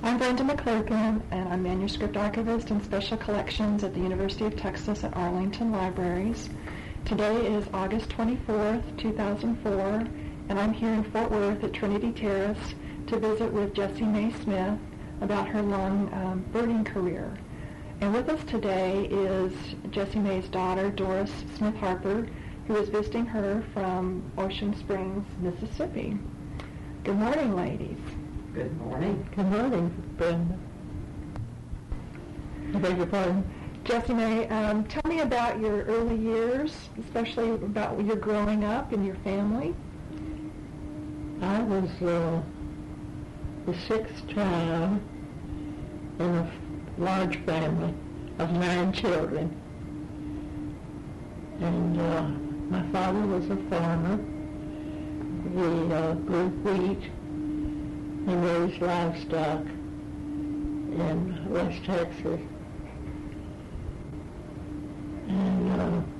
I'm Brenda McClurkin, and I'm Manuscript Archivist and Special Collections at the University of Texas at Arlington Libraries. Today is August 24th, 2004, and I'm here in Fort Worth at Trinity Terrace to visit with Jessie Mae Smith about her long birding career. And with us today is Jessie Mae's daughter, Doris Smith Harper, who is visiting her from Ocean Springs, Mississippi. Good morning, ladies. Good morning. Good morning, Brenda. I beg your pardon? Jessie Mae, tell me about your early years, especially about your growing up and your family. I was the sixth child in a large family of 9 children. And my father was a farmer. We grew wheat and raised livestock in West Texas. And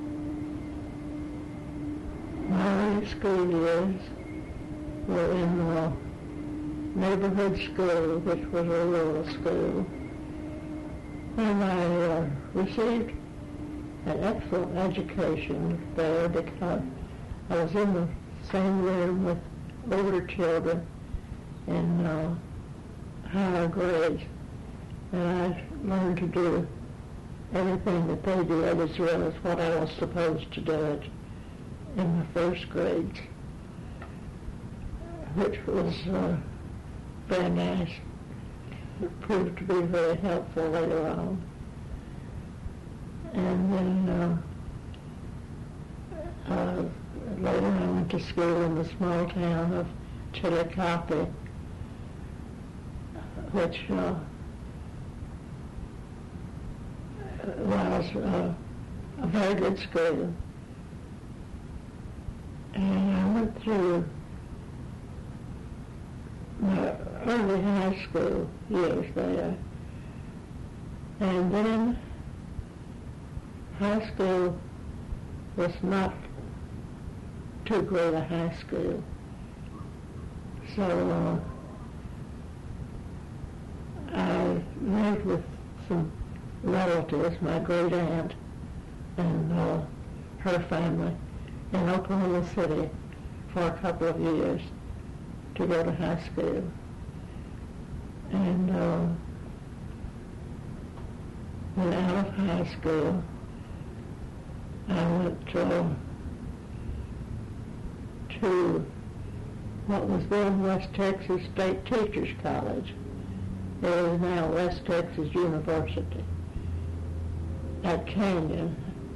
my early school years were in the neighborhood school, which was a rural school. And I received an excellent education there because I was in the same room with older children in higher grades, and I learned to do everything that they did as well as what I was supposed to do it in the first grades, which was very nice. It proved to be very helpful later on. And then later I went to school in the small town of Chillicothe, which was a very good school. And I went through my early high school years there. And then high school was not too great a high school. So I lived with some relatives, my great aunt and her family, in Oklahoma City for a couple of years to go to high school. And when out of high school, I went to what was then West Texas State Teachers College. It is now West Texas University at Canyon,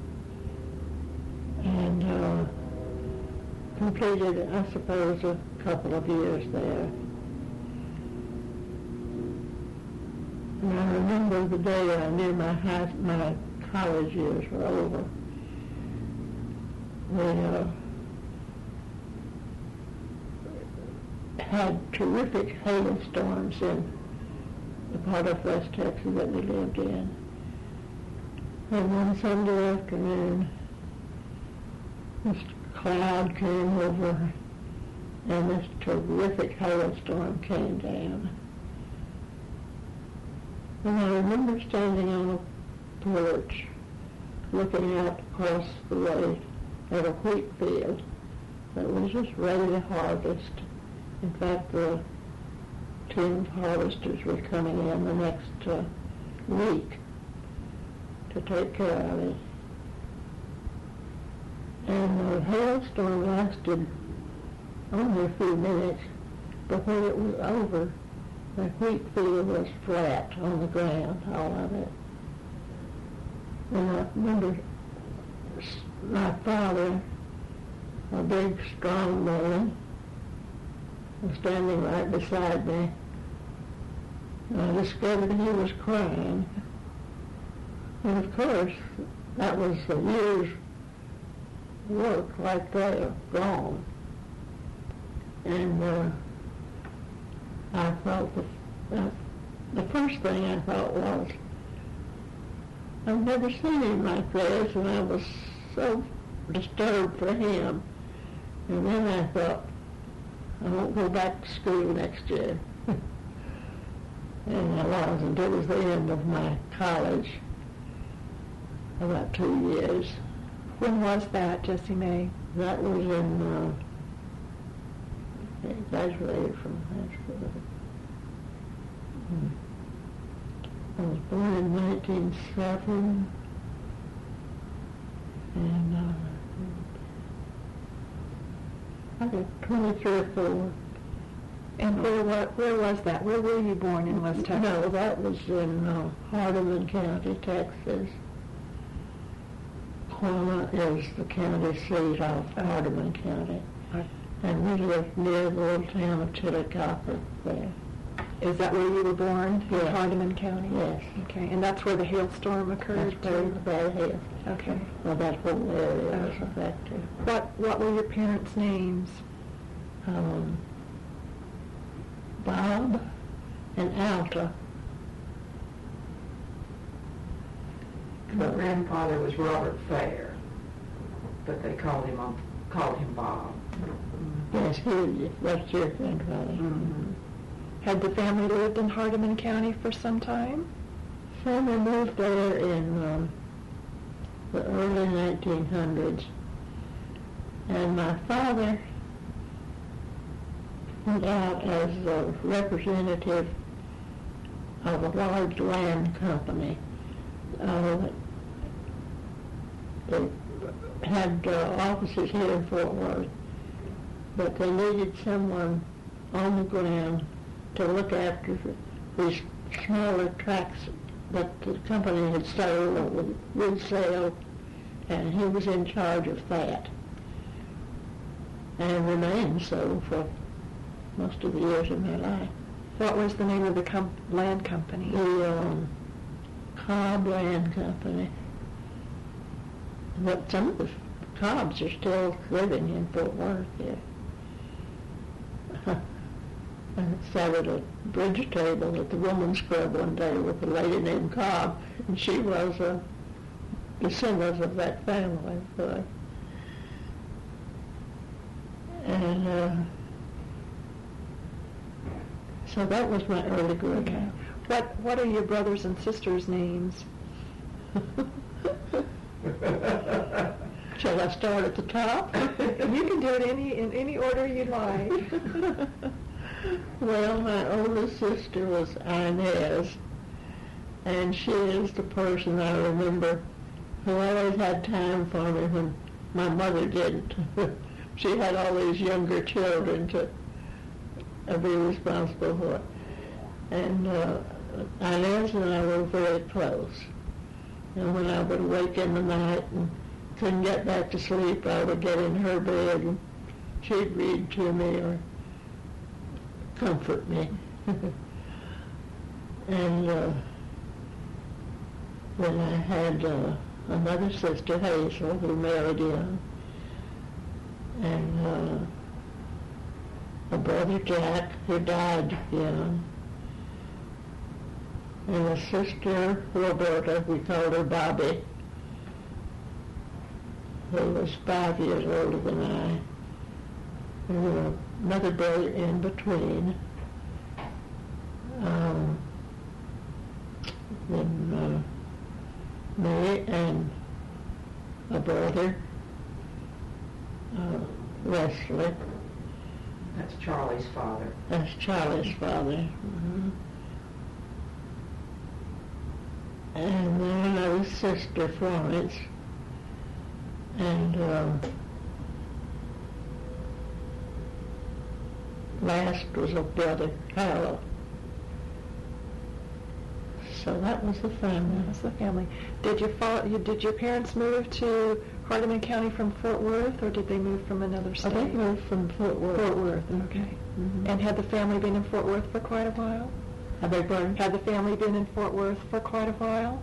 and completed, I suppose, a couple of years there. And I remember the day I knew my college years were over. We had terrific hailstorms in the part of West Texas that we lived in. And one Sunday afternoon, this cloud came over and this terrific hailstorm came down. And I remember standing on a porch looking out across the way at a wheat field that was just ready to harvest. In fact, the team of harvesters were coming in the next week to take care of it. And the hailstorm lasted only a few minutes, but when it was over, the wheat field was flat on the ground, all of it. And I remember my father, a big, strong man, was standing right beside me. And I discovered he was crying. And of course, that was a year's work right there, gone. And I thought, the first thing I thought was, I've never seen him like this, and I was so disturbed for him. And then I thought, I won't go back to school next year. And I wasn't. It was the end of my college, about 2 years. When was that, Jessie Mae? That was in, I graduated from high school. I was born in 1907, and I was 23 or 4. And where was that? Where were you born in West Texas? No, that was in Hardeman County, Texas. Quanah is the county seat of Hardeman County. And we lived near the little town of Chillicothe there. Is that where you were born? Yes. In Hardeman County? Yes. Okay, and that's where the hailstorm occurred? That's where the bad hail. Okay. Well, that whole area was affected. What were your parents' names? Bob and Alta. My grandfather was Robert Fair, but they called him Bob. Yes, that's your grandfather. Mm-hmm. Had the family lived in Hardeman County for some time? Family moved there in the early 1900s. And my father went out as a representative of a large land company. They had offices here in Fort Worth, but they needed someone on the ground to look after these smaller tracts that the company had sold or would sell, and he was in charge of that, and remained so for most of the years of my life. What was the name of the land company? The Cobb Land Company. But some of the Cobbs are still living in Fort Worth here. I sat at a bridge table at the Women's Club one day with a lady named Cobb, and she was a descendant of that family. So that was my early growing up. What are your brothers and sisters' names? Shall I start at the top? You can do it in any order you like. Well, my oldest sister was Inez, and she is the person I remember who always had time for me when my mother didn't. She had all these younger children to be responsible for. And Inez and I were very close. And when I would wake in the night and couldn't get back to sleep, I would get in her bed and she'd read to me or comfort me. And then I had another sister, Hazel, who married young, and a brother, Jack, who died young, and a sister, Roberta, we called her Bobby, who was 5 years older than I. And another brother in between. Then me and a brother, Wesley. That's Charlie's father. That's Charlie's father. Mm-hmm. And then another sister, Florence. And last was a brother, Harold. So that was the family. That's the family. Did your parents move to Hardeman County from Fort Worth, or did they move from another state? They moved from Fort Worth. Fort Worth, okay. Mm-hmm. And had the family been in Fort Worth for quite a while? I beg pardon? Had the family been in Fort Worth for quite a while?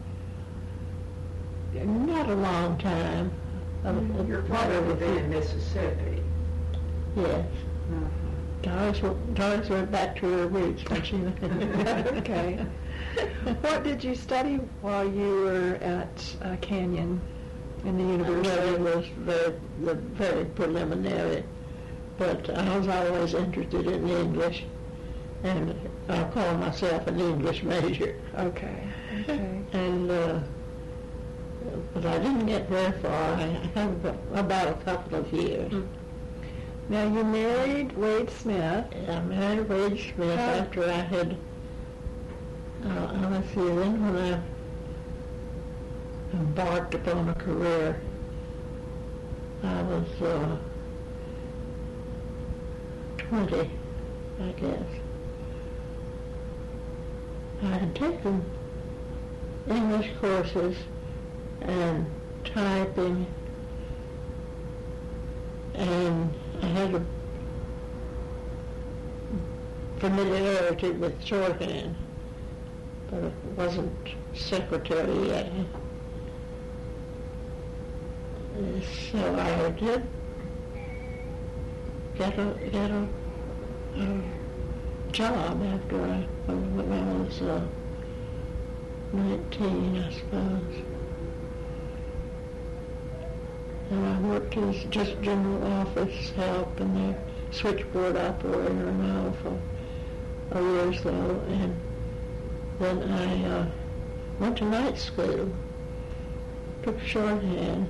Not a long time. Your father had been in Mississippi. Yes. Mm-hmm. Doris went back to her roots when she Okay. What did you study while you were at Canyon in the university? Well, it was very preliminary, but I was always interested in English, and I call myself an English major. Okay. Okay. And, but I didn't get very far. I had about a couple of years. Now, you married Wade Smith. I married Wade Smith after I had, let's see, then when I embarked upon a career, I was 20, I guess. I had taken English courses and typing, and I had a familiarity with shorthand, but it wasn't secretary yet. So I did get a job after when I was 19, I suppose. And I worked as just general office help and the switchboard operator and all for a year or so. And then I went to night school, took shorthand,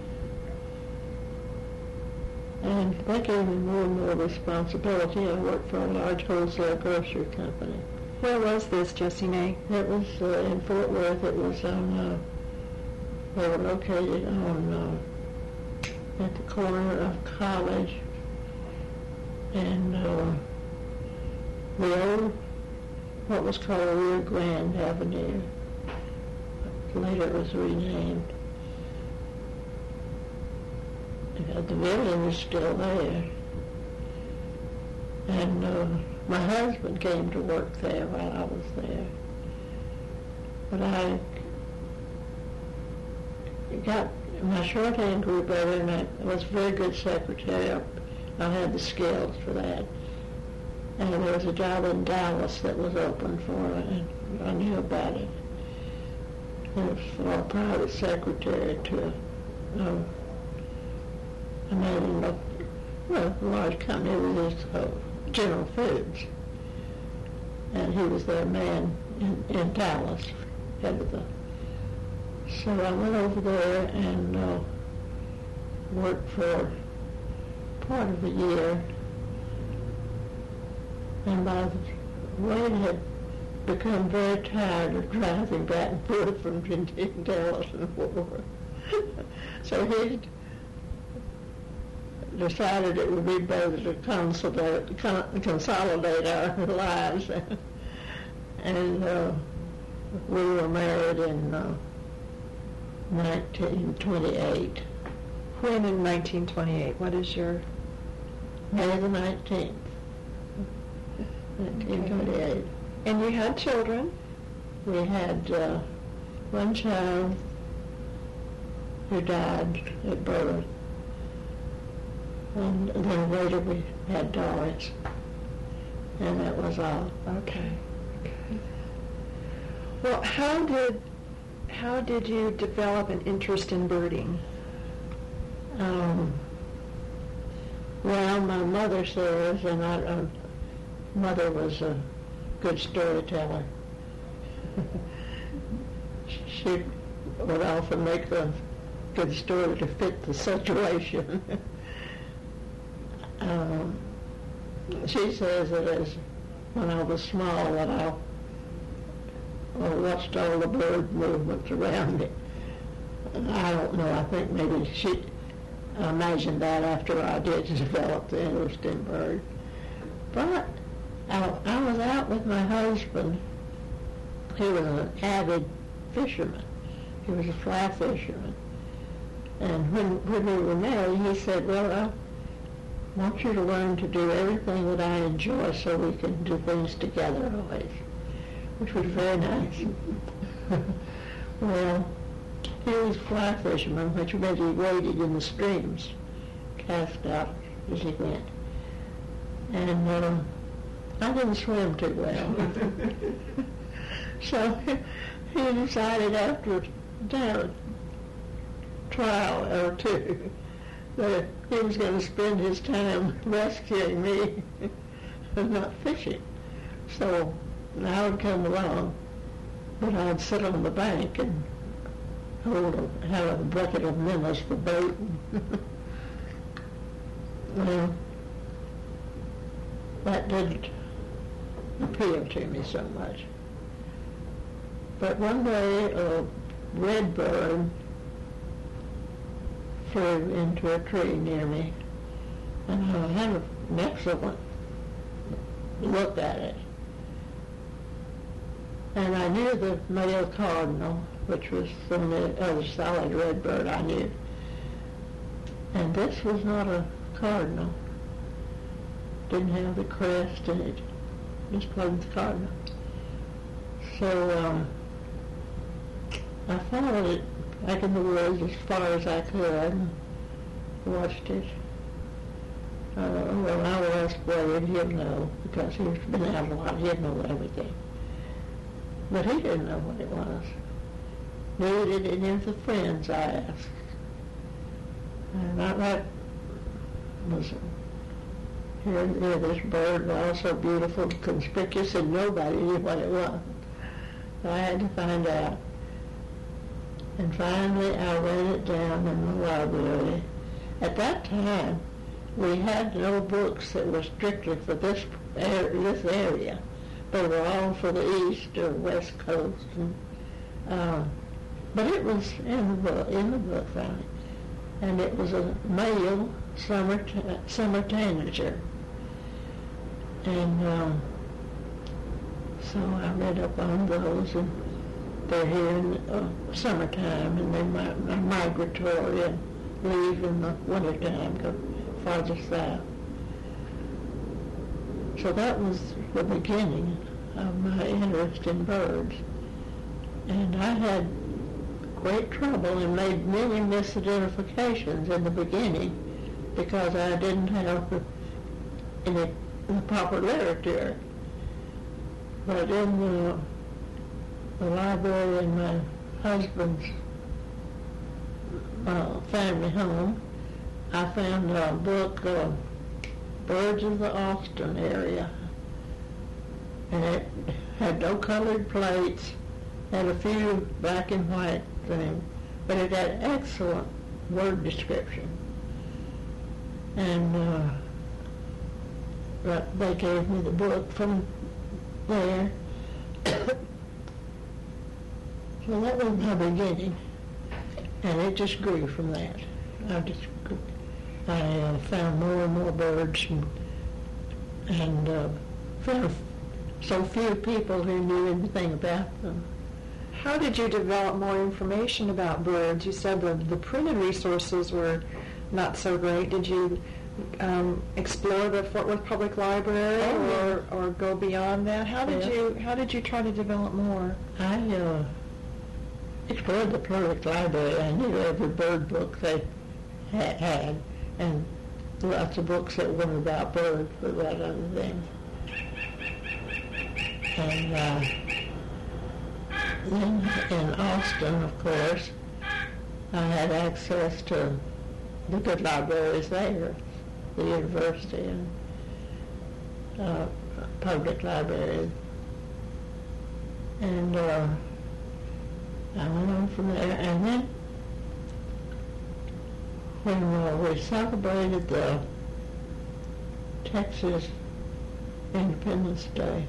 and that gave me more and more responsibility. I worked for a large wholesale grocery company. Where was this, Jessie Mae? It was in Fort Worth. It was on, they were located on, at the corner of College and the old, what was called Rio Grande Avenue. Later it was renamed. The building is still there. And my husband came to work there while I was there. But I got, my shorthand grew better, and I was a very good secretary. I had the skills for that. And there was a job in Dallas that was open for it, and I knew about it. It was for a private secretary to a man in a large company. It was General Foods. And he was their man in Dallas, head of the. So I went over there and worked for part of the year. And by the way, it had become very tired of driving back and forth from Dallas and Fort Worth. So he decided it would be better to consolidate our lives. And we were married in 1928. When in 1928? What is your... May the 19th, 1928. Okay. And you had children? We had one child who died at birth. And then later we had Doris. And that was all. Okay. Well, how did you develop an interest in birding? Well, my mother says, and mother was a good storyteller. She would often make a good story to fit the situation. She says that as when I was small that I watched all the bird movements around me. I don't know, I think maybe she imagined that after I did develop the interest in birds. But I was out with my husband. He was an avid fisherman. He was a fly fisherman. And when we were married, he said, well, I want you to learn to do everything that I enjoy so we can do things together always, which was very nice. Well, he was a fly fisherman, which meant he waded in the streams, cast out as he went. And I didn't swim too well. So he decided after a trial or two that he was going to spend his time rescuing me and not fishing. So and I would come along, but I'd sit on the bank and have a bucket of minnows for baiting. Well, that didn't appeal to me so much. But one day a red bird flew into a tree near me, and I had an excellent look at it. And I knew the male cardinal, which was from the other solid red bird I knew. And this was not a cardinal. Didn't have the crest in it. Just wasn't the cardinal. So I followed it back in the woods as far as I could and watched it. Well, I was worried he'll know, because he's been out a lot. He'd know everything. But he didn't know what it was. Neither did any of the friends I asked. And that was here this bird was so beautiful, conspicuous, and nobody knew what it was. So I had to find out. And finally I ran it down in the library. At that time, we had no books that were strictly for this area. They were all for the East or West Coast. And, but it was in the book finally. And it was a male summer tanager. And so I read up on those, and they're here in summertime, and they're migratory and leave in the wintertime, go farther south. So that was the beginning of my interest in birds. And I had great trouble and made many misidentifications in the beginning because I didn't have the proper literature. But in the library in my husband's family home, I found a book, Birds of the Austin area. And it had no colored plates, had a few black and white things, but it had excellent word description. And they gave me the book from there. So that was my beginning, and it just grew from that. I found more and more birds, and found so few people who knew anything about them. How did you develop more information about birds? You said the printed resources were not so great. Did you explore the Fort Worth Public Library or go beyond that? How did you try to develop more? I explored the public library. I knew every bird book they had, and lots of books that weren't about birds but about other things. And then in Austin, of course, I had access to the good libraries there, the university and public library. And I went on from there. And then when we celebrated the Texas Independence Day,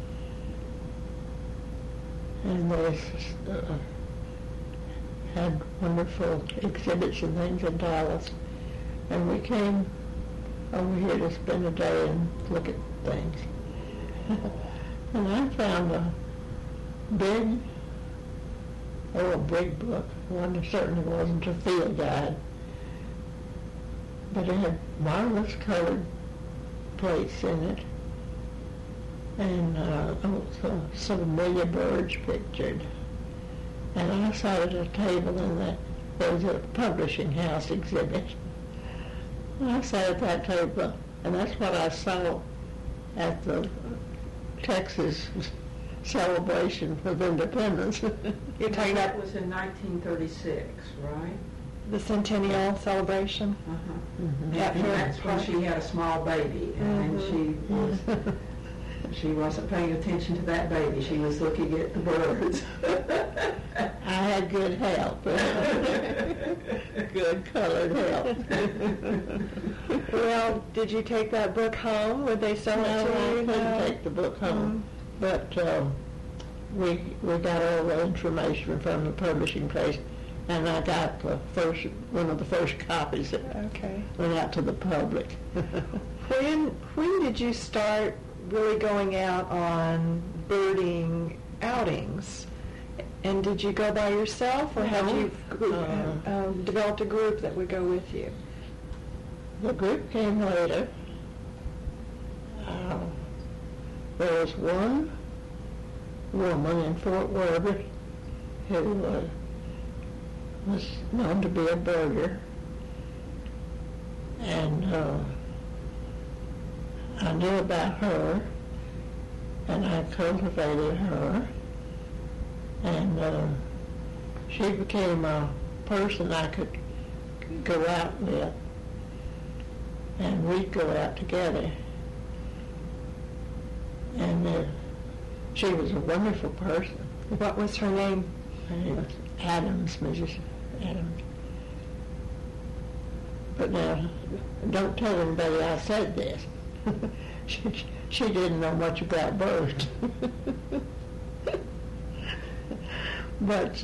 and they had wonderful exhibits and things in Dallas, and we came over here to spend a day and look at things. And I found a big book. One that certainly wasn't a field guide, but it had marvelous colored plates in it, and so many birds pictured. And I sat at a table in there was a publishing house exhibit. And I sat at that table, and that's what I saw at the Texas celebration of independence. You're talking about That was in 1936, right? the centennial celebration? Uh-huh. Mhm. Yeah, And that's when she had a small baby, and she was She wasn't paying attention to that baby. She was looking at the birds. I had good help. Good colored help. Well, did you take that book home? Would they sell it No, to I you? couldn't take the book home, but we got all the information from the publishing place, and I got one of the first copies that Okay. went out to the public. When did you start really going out on birding outings? And did you go by yourself, or had No. you developed a group that would go with you? The group came later. There was one woman in Fort Worth who was known to be a birder, and I knew about her, and I cultivated her, and she became a person I could go out with, and we'd go out together. And she was a wonderful person. What was her name? Her name was Adams, Mrs. Adams. But now, don't tell anybody I said this. She didn't know much about birds. But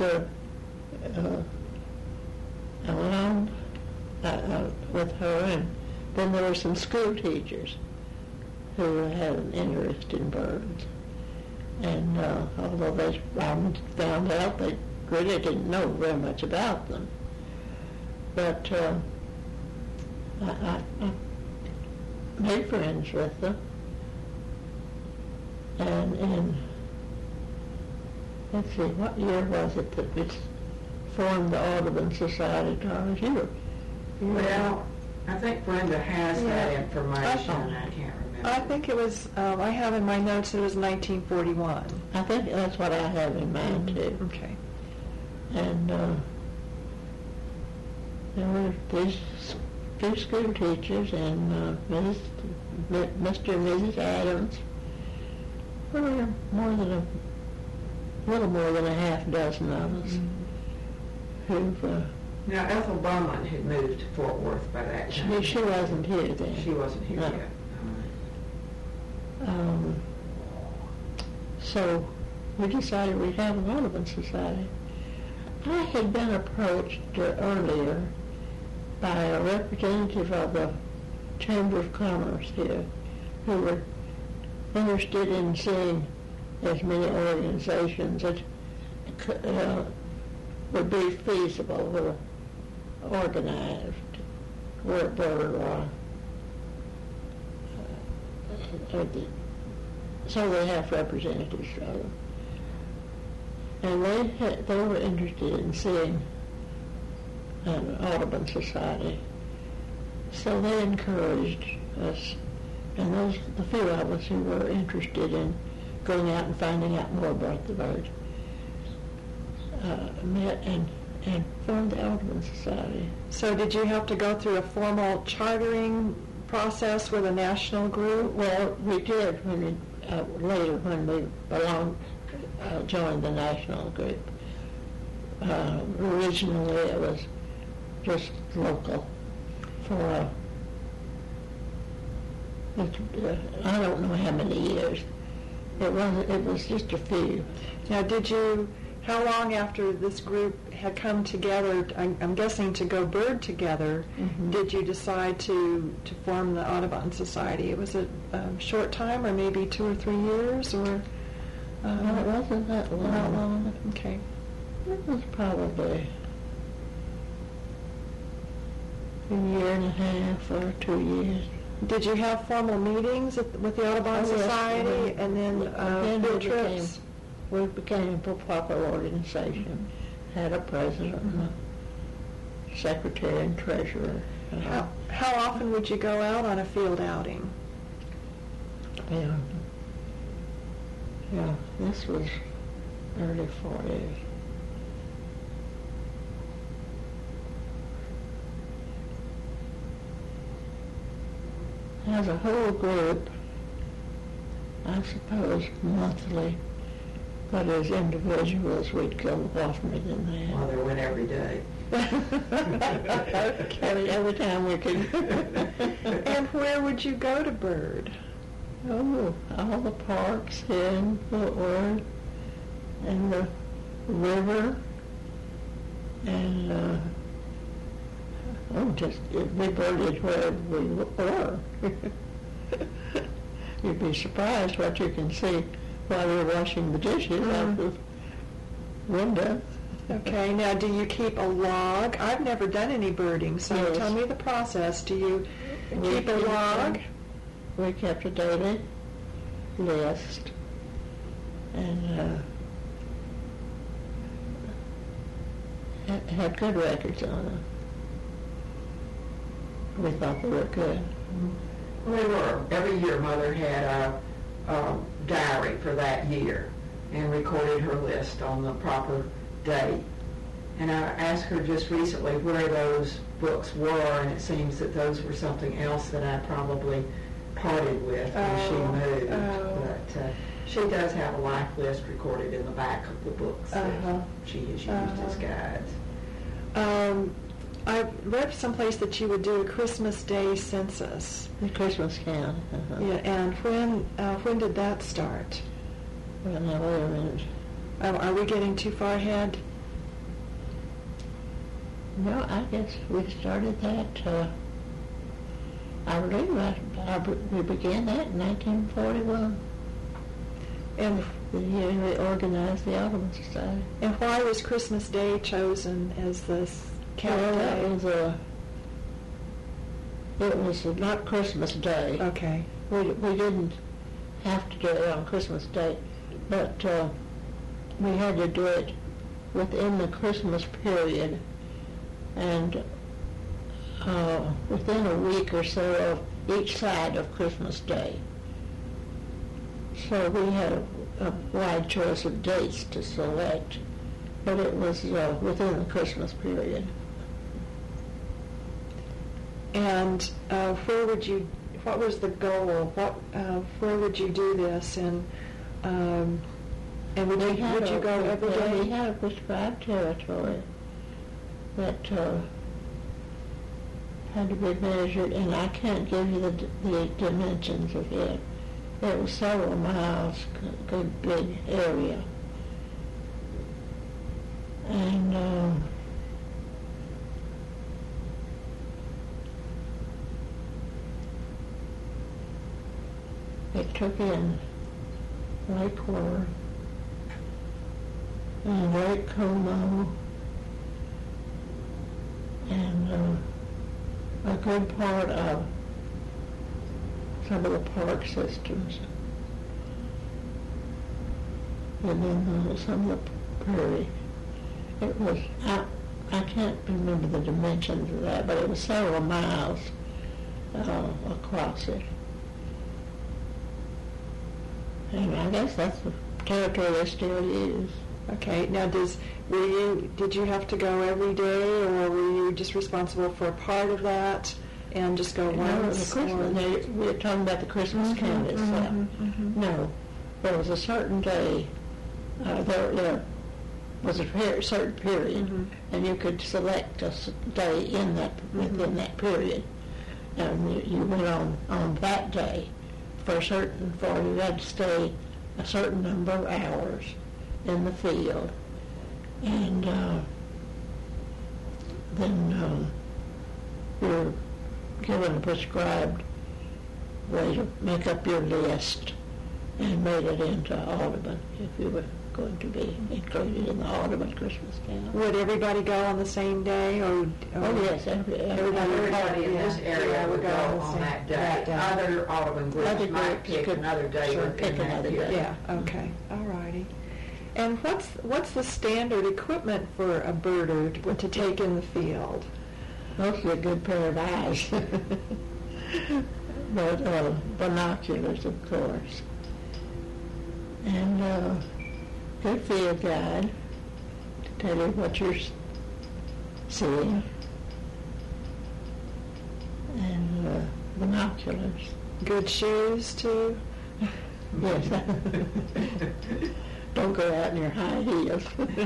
I went on with her, and then there were some school teachers who had an interest in birds. And although I found out they really didn't know very much about them, but I made friends with them. And in, let's see, what year was it that we formed the Audubon Society, Charles? Well, I think Brenda has that Yeah. information. I can't remember. I think it was, I have in my notes it was 1941. I think that's what I have in mind too. Okay. And there were these two school teachers and Mr. and Mrs. Adams. There were little more than a half dozen of us who've. Now, Ethel Bowman had moved to Fort Worth by that time. She wasn't here then. She wasn't here No. yet. So we decided we'd have an Audubon Society. I had been approached earlier by a representative of the Chamber of Commerce here who were interested in seeing as many organizations that would be feasible or organized, were so they have representatives of them. And they were interested in seeing an Audubon Society. So they encouraged us, and the few of us who were interested in going out and finding out more about the bird, met and formed the Audubon Society. So did you have to go through a formal chartering process with a national group? Well, we did later when we joined the national group. Originally it was just local for I don't know how many years. It was just a few. Now, how long after this group had come together, I'm guessing to go bird together, did you decide to form the Audubon Society? Was it a short time, or maybe 2 or 3 years, or? No, it wasn't that long. Not long. Okay. It was probably a year and a half or 2 years. Did you have formal meetings with the Audubon Oh, yes. Society, and then field trips? We became a proper organization. Had a president, and a secretary, and treasurer. How often would you go out on a field outing? Yeah, this was early 40s. As a whole group, I suppose monthly, but as individuals, we'd go oftener than Well, there went every day. that. Every time we could. And where would you go to bird? Oh, all the parks here in Fort Worth, and the river, and just we birded wherever we were. You'd be surprised what you can see while you're washing the dishes out the window. Okay, now do you keep a log? I've never done any birding, so Yes. tell me the process. Do you We keep a log? We kept a daily list, and had good records on them. We thought they were good. Well, they were. Every year, Mother had a diary for that year and recorded her list on the proper date. And I asked her just recently where those books were, and it seems that those were something else that I probably parted with when she moved. But she does have a life list recorded in the back of the books that she has used as guides. I read someplace that you would do a Christmas Day census. The Christmas count. Yeah, and when did that start? Well, now wait a minute. Are we getting too far ahead? No, I guess we started that. I believe we began that in 1941. And The year they organized the Audubon Society. and why was Christmas Day chosen as the count Well, day? it was not Christmas Day. Okay. We didn't have to do it on Christmas Day, but we had to do it within the Christmas period, and within a week or so of each side of Christmas Day. So we had a wide choice of dates to select, but it was within the Christmas period. And what was the goal? Where would you do this? And would you go every day? We had a prescribed territory that had to be measured, and I can't give you the dimensions of it. It was several miles, good big area. And it took in Lake Worth and Lake Como and a good part of some of the park systems, and then some of the prairie. It was, I can't remember the dimensions of that, but it was several miles across it. And I guess that's the territory they still use. Okay. Now, did you have to go every day, or were you just responsible for a part of that and just go once? We were talking about the Christmas count itself. No, there was a certain day. There was a certain period, and you could select a day within that period, and you went on that day you had to stay a certain number of hours in the field, and then you're given a prescribed way to make up your list and made it into Audubon if you were going to be included in the Audubon Christmas count. Would everybody go on the same day, or Oh yes, Everybody in this area would go on that day. Other Audubon groups might pick another day within that year. Yeah. Okay. All righty. And what's the standard equipment for a birder to take in the field? Mostly a good pair of eyes, but binoculars, of course, and good field guide to tell you what you're seeing, and binoculars. Good shoes too. Yes. Don't go out in your high heels.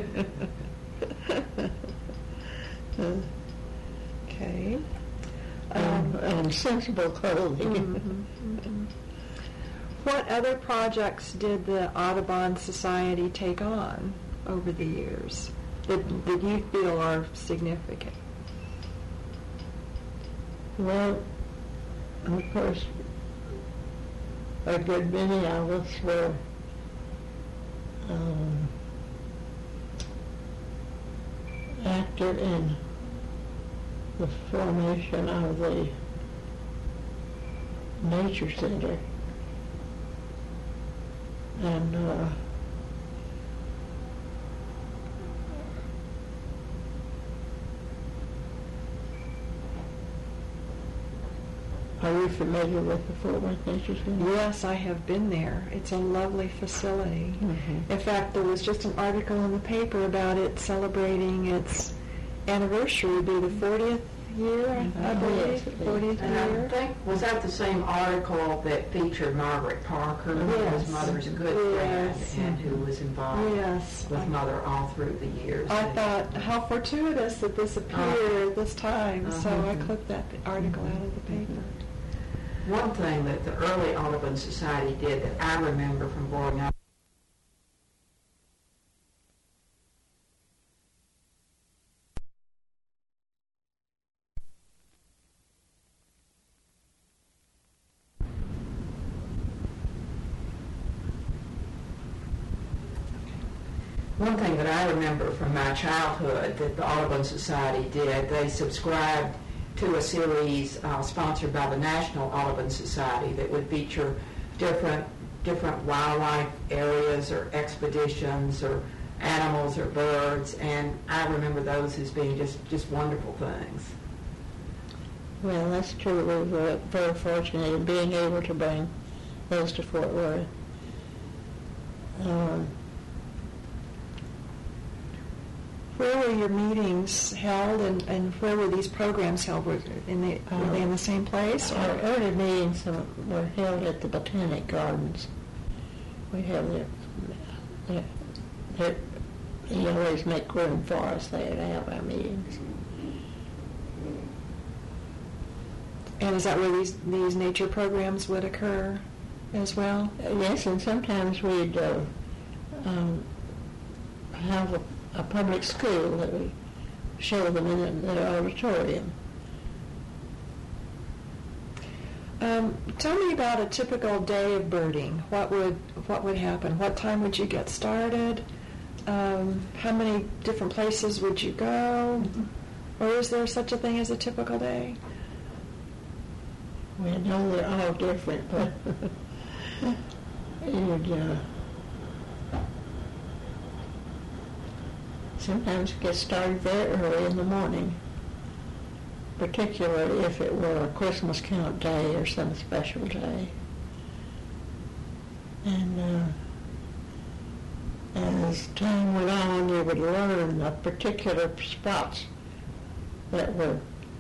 Okay. And sensible clothing. What other projects did the Audubon Society take on over the years that you feel are significant? Well, of course, a good many of us were active in the formation of the Nature Center. And are you familiar with the Fort Worth Nature Center? Yes, I have been there. It's a lovely facility. Mm-hmm. In fact, there was just an article in the paper about it celebrating its anniversary. It'd be the 40th year, I believe. Yes, it is. 40th And I year. think, was that the same article that featured Margaret Parker, who was Yes. Mother's good friend, Yes. and who was involved Yes. with Mother all through the years? I thought, how fortuitous that this appeared at this time, so I Uh-huh. clipped that article out of the paper. One thing that the early Audubon Society did that I remember from growing up, one thing that I remember from my childhood that the Audubon Society did, they subscribed to a series sponsored by the National Audubon Society that would feature different wildlife areas or expeditions or animals or birds, and I remember those as being just wonderful things. Well, that's true. We were very fortunate in being able to bring those to Fort Worth. Where were your meetings held, and where were these programs held? Were they in the same place? Our Or? early meetings were held at the Botanic Gardens. We have you always make room for us there to have our meetings. And is that where these nature programs would occur as well? Yes, and sometimes we'd have a public school that would show them in the auditorium. Tell me about a typical day of birding. What would happen? What time would you get started? How many different places would you go? Or is there such a thing as a typical day? We know they're all different, but you'd sometimes get started very early in the morning, particularly if it were a Christmas count day or some special day. And as time went on, you would learn the particular spots that were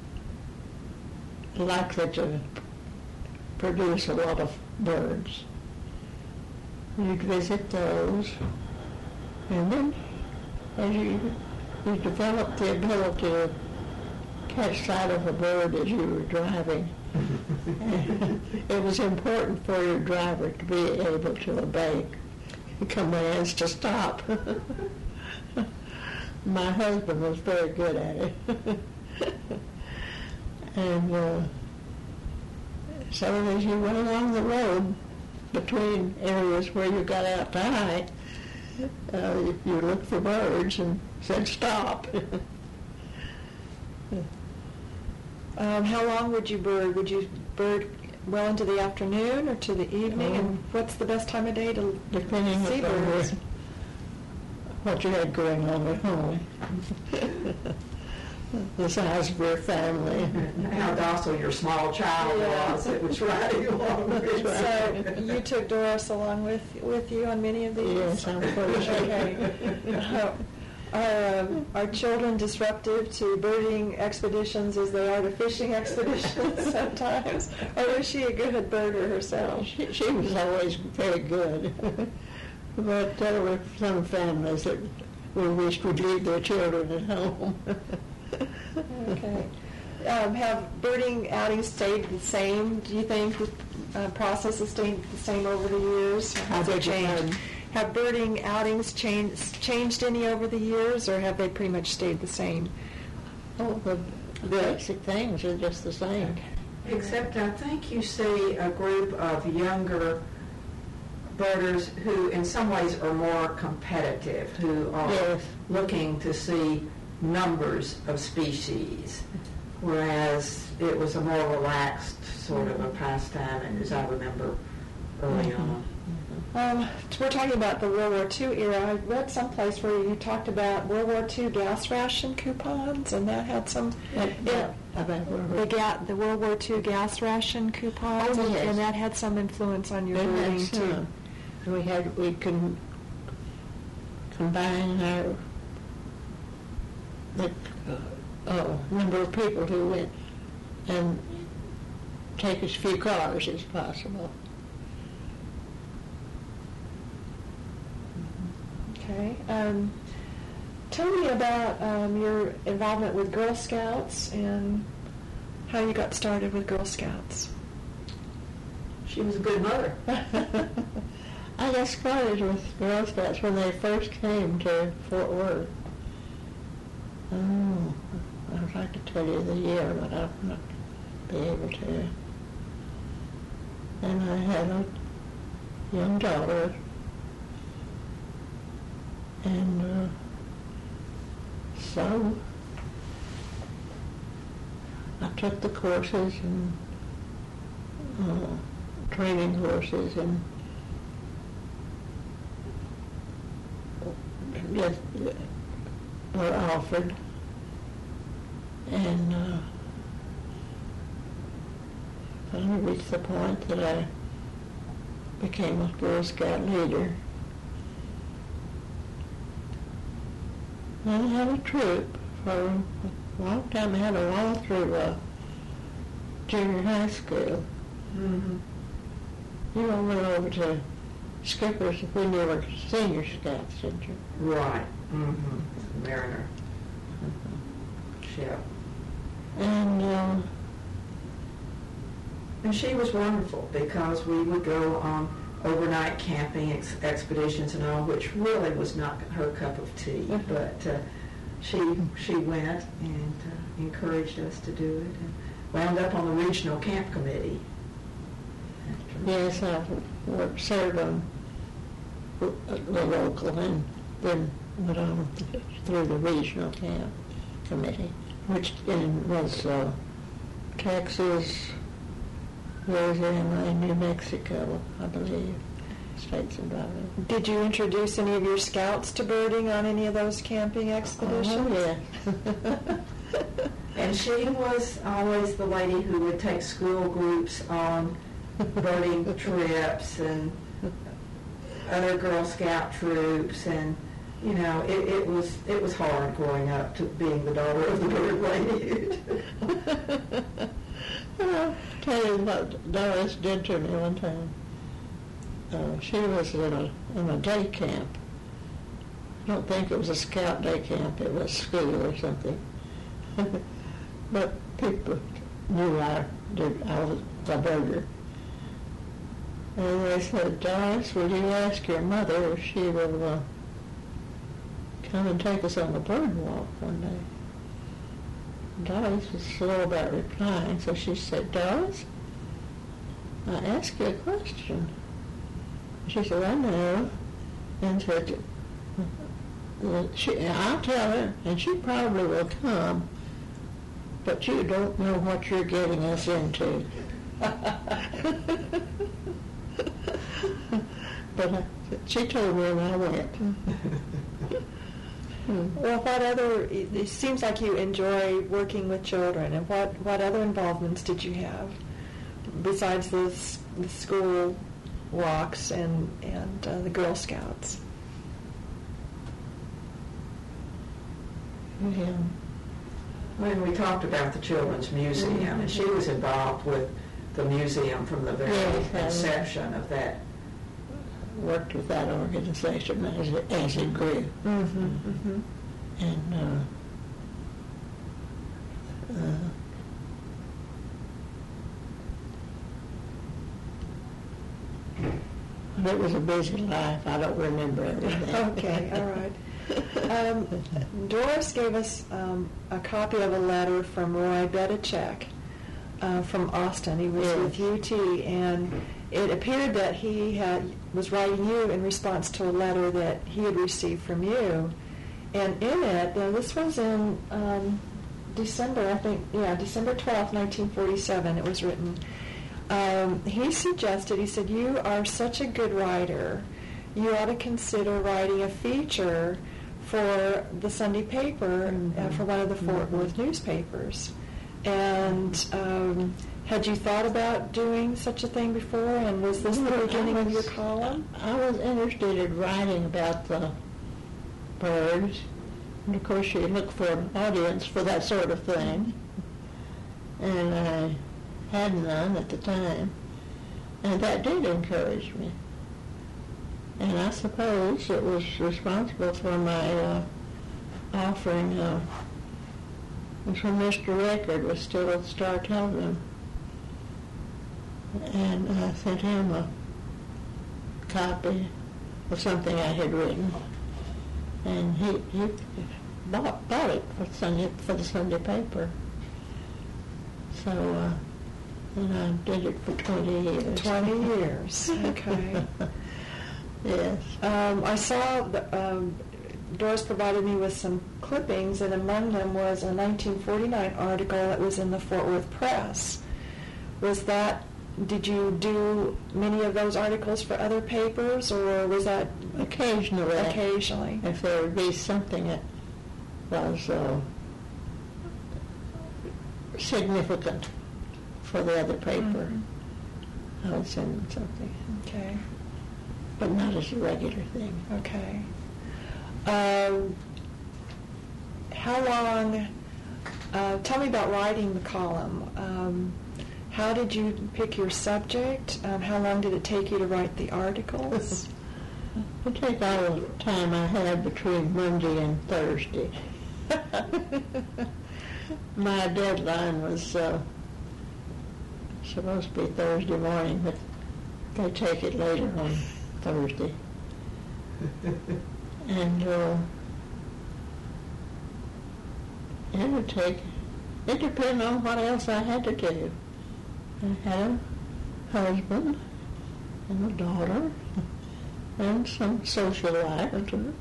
likely to produce a lot of birds. You'd visit those, and then as you develop the ability to catch sight of a bird as you were driving, it was important for your driver to be able to obey commands to stop. My husband was very good at it. And so as you went along the road between areas where you got out to hide, you looked for birds and said stop. How long would you bird? Would you bird well into the afternoon or to the evening? And what's the best time of day to Depending see upon birds? what you had going on at home. The size of your family. How docile your small child was that was riding along with you. So you took Doris along with you on many of these? Yes, I'm pretty sure. Okay. Are children disruptive to birding expeditions as they are to fishing expeditions sometimes? Or was she a good birder herself? She was always very good. But there were some families that we wished would leave their children at home. Okay. Have birding outings stayed the same? Do you think the process has stayed the same over the years? Or has it changed? Have birding outings changed any over the years, or have they pretty much stayed the same? Oh, the basic things are just the same. Except I think you see a group of younger birders who in some ways are more competitive, who are Yes. looking to see numbers of species, whereas it was a more relaxed sort of a pastime, and as I remember early on. We're talking about the World War II era. I read someplace where you talked about World War II gas ration coupons, and that had some... The World War II gas ration coupons, Oh, yes. and that had some influence on your birding, too. We can combine the number of people who went and take as few cars as possible. Okay. Tell me about your involvement with Girl Scouts and how you got started with Girl Scouts. She was a good mother. I got started with Girl Scouts when they first came to Fort Worth. Oh, I'd like to tell you the year, but I'll not be able to. And I had a young daughter, and so I took the courses and training courses and just were offered, and finally reached the point that I became a Girl Scout leader. I had a troop for a long time. I had a all through junior high school. Mm-hmm. You all went over to Skippers when you were senior scouts, didn't you? Right. Mm-hmm. Mariner. Ship. And she was wonderful because we would go on overnight camping expeditions and all, which really was not her cup of tea. But she went and encouraged us to do it, and wound up on the regional camp committee. yes, I served on the local and then went on through the regional camp committee, which was Texas, Louisiana, and New Mexico, I believe, states involved. Did you introduce any of your scouts to birding on any of those camping expeditions? Oh, yeah. And she was always the lady who would take school groups on birding trips and other Girl Scout troops, and you know, it was hard growing up to being the daughter of the bird lady. I'll tell you what Doris did to me one time. She was in a day camp. I don't think it was a scout day camp. It was school or something. But people knew I was a birder. And they said, Doris, will you ask your mother if she will come and take us on a bird walk one day? Doris was slow about replying, so she said, Doris, I asked you a question. She said, I know. And said, I'll tell her, and she probably will come, but you don't know what you're getting us into. But she told me and I went. Well, it seems like you enjoy working with children, and what other involvements did you have besides the school walks and the Girl Scouts? Yeah. When we talked about the Children's Museum, and she was involved with the museum from the very Yes, inception of that. Worked with that organization as it grew. Mm-hmm, mm-hmm. And it was a busy life. I don't remember everything. Okay, all right. Doris gave us a copy of a letter from Roy Bedachek from Austin. He was with UT, and it appeared that he was writing you in response to a letter that he had received from you. And in it, this was in December, I think, December 12th, 1947, it was written. He said, you are such a good writer, you ought to consider writing a feature for the Sunday paper, for one of the Fort Worth newspapers. And had you thought about doing such a thing before, and was this the beginning of your column? I was interested in writing about the birds, and of course you look for an audience for that sort of thing, and I had none at the time, and that did encourage me. And I suppose it was responsible for my offering, which when Mr. Record was still at Star Television, and I sent him a copy of something I had written, and he bought it for the Sunday paper. So, and I did it for 20 years. 20 years, okay. Yes. I saw Doris provided me with some clippings, and among them was a 1949 article that was in the Fort Worth Press. Did you do many of those articles for other papers, or was that occasionally? Occasionally. If there would be something that was significant for the other paper, I would send them something. Okay. But not as a regular thing. Okay. How long, tell me about writing the column. How did you pick your subject? How long did it take you to write the articles? It took all the time I had between Monday and Thursday. My deadline was supposed to be Thursday morning, but they take it later on Thursday. And it depended on what else I had to do. I had a husband and a daughter and some social life to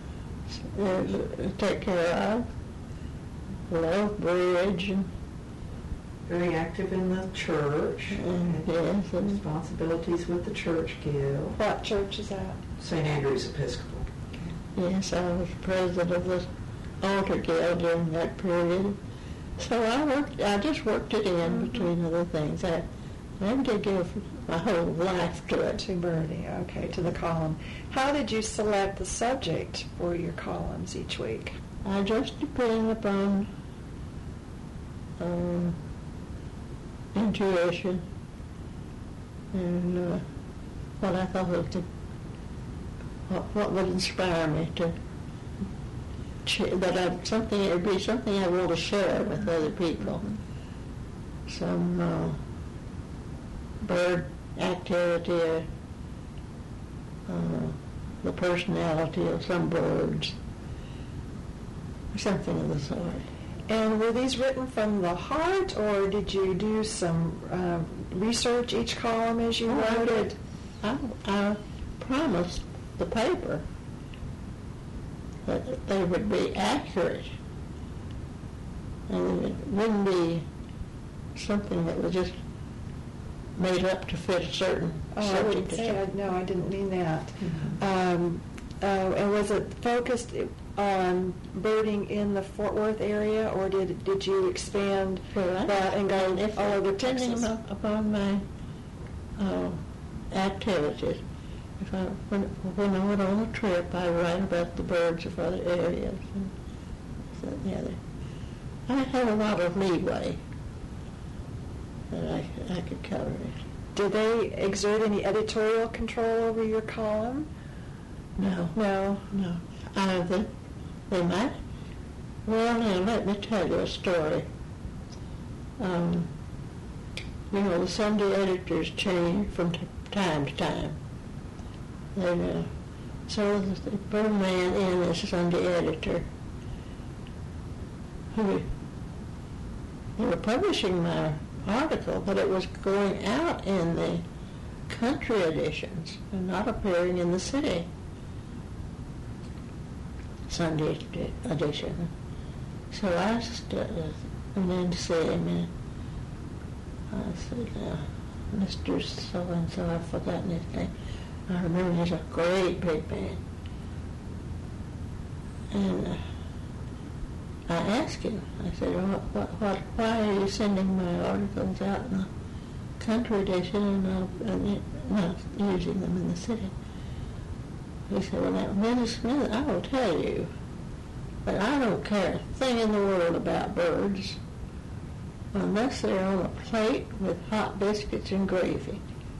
take care of. Love bridge and very active in the church. Yes, and responsibilities with the church guild. What church is that? St. Andrew's Episcopal. Yes, I was president of the altar guild during that period. So I just worked it in between other things. I did give my whole life to it. To Birdie, okay, to the column. How did you select the subject for your columns each week? I just depend upon intuition and what I thought what would inspire me to it would be something I want to share with other people. Some bird activity, the personality of some birds, something of the sort. And were these written from the heart, or did you do some research each column as you wrote it? I promised the paper that they would be accurate, and it wouldn't be something that was just made up to fit a certain subject. I wouldn't say, no, I didn't mean that. And was it focused on birding in the Fort Worth area, or did you expand that and go all over Texas? Depending upon my activities. When I went on a trip, I write about the birds of other areas and that, and the other. I had a lot of leeway that I could cover it. Did they exert any editorial control over your column? No. No. They might. Well, now let me tell you a story. The Sunday editors change from time to time. So they put a man in as Sunday editor who, they were publishing my article, but it was going out in the country editions and not appearing in the city Sunday edition. So I and then saying, I said, Mr. So-and-so, I've forgotten his name. I remember he's a great big man. And I asked him, I said, why are you sending my articles out in the country edition and not using them in the city? He said, well, now, Mrs. Smith, I will tell you, but I don't care a thing in the world about birds unless they're on a plate with hot biscuits and gravy.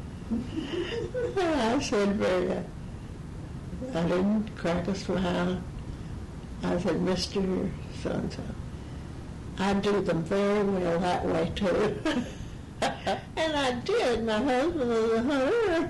I said, I didn't crack a smile. I said, Mr. So-and-so, I do them very well that way, too. And I did. My husband was a hunter.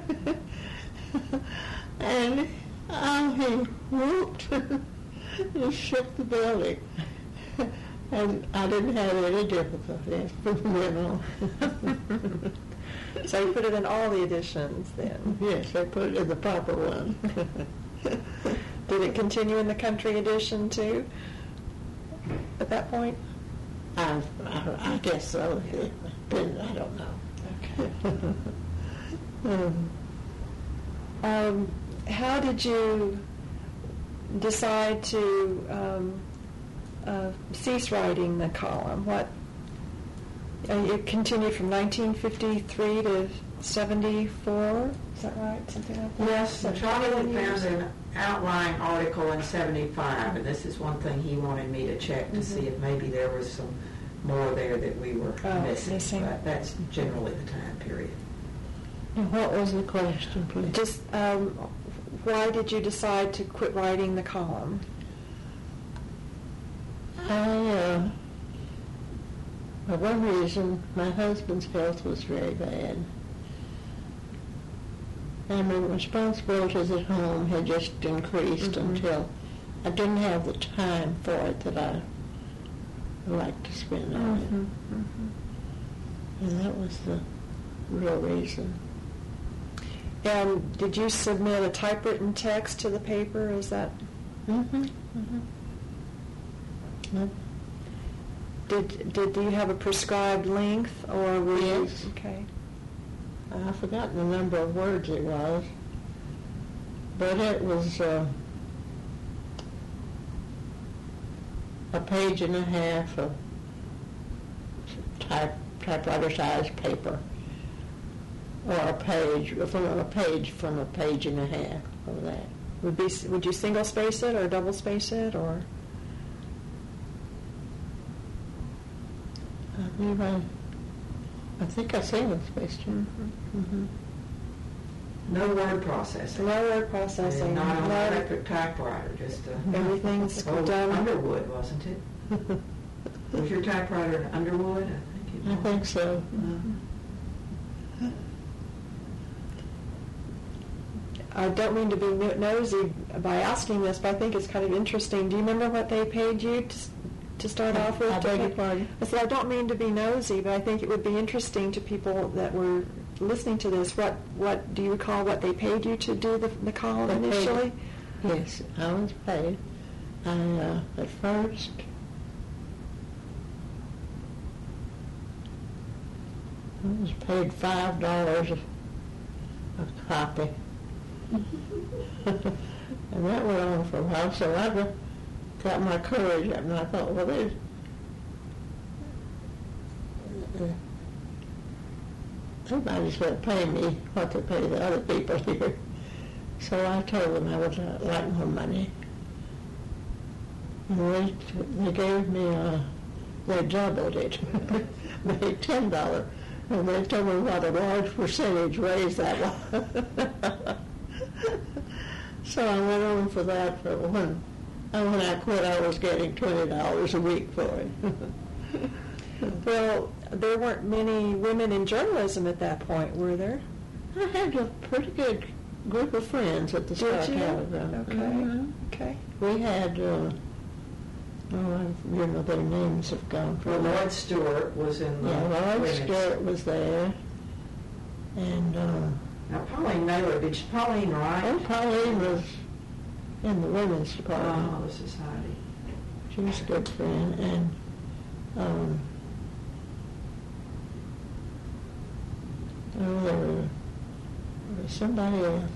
And he whooped. He shook the building. And I didn't have any difficulty from then on. So you put it in all the editions then? Yes, I put it in the proper one. Did it continue in the country edition too at that point? I guess so. I don't know. Okay. How did you decide to cease writing the column? What it continued from 1953 to 74? Is that right? Something like that? Yes, Charlie found an outlying article in 75, and this is one thing he wanted me to check to see if maybe there was some more there that we were missing. But that's generally the time period. And what was the question, please? Just why did you decide to quit writing the column? For one reason, my husband's health was very bad. And my responsibilities at home had just increased until I didn't have the time for it that I like to spend on it. And that was the real reason. And did you submit a typewritten text to the paper? Is that? Did you have a prescribed length, or were Yes. you? Okay. I've forgotten the number of words it was, but it was a page and a half of typewriter-sized paper, or a page from a page and a half of that. Would you single space it or double space it, or? I think I single spaced it. No word processing. No word processing. And not on an electric typewriter, just everything's done. Underwood, wasn't it? Was your typewriter an Underwood? I think so. I don't mean to be nosy by asking this, but I think it's kind of interesting. Do you remember what they paid you to start off with? I beg your pardon? I said, I don't mean to be nosy, but I think it would be interesting to people that were listening to this. What do you recall what they paid you to do the column initially? Yes, I was paid. At first, I was paid $5 a copy. And that went on for a while, so I got my courage up, and I thought, well, they might as well pay me what they pay the other people here. So I told them I would like more money. They gave me, they doubled it, made $10, and they told me what a large percentage raise that was. So I went on for that for when I quit, I was getting $20 a week for it. Well, there weren't many women in journalism at that point, were there? I had a pretty good group of friends at the Star Telegram. Okay. Mhm. Okay. We had, their names have gone Well, from. Lloyd Stewart was in the Lloyd women's. Stewart was there, and Now, Pauline Naylor, Pauline write? Pauline was in the women's department. The society. She was a good friend, and there was somebody else.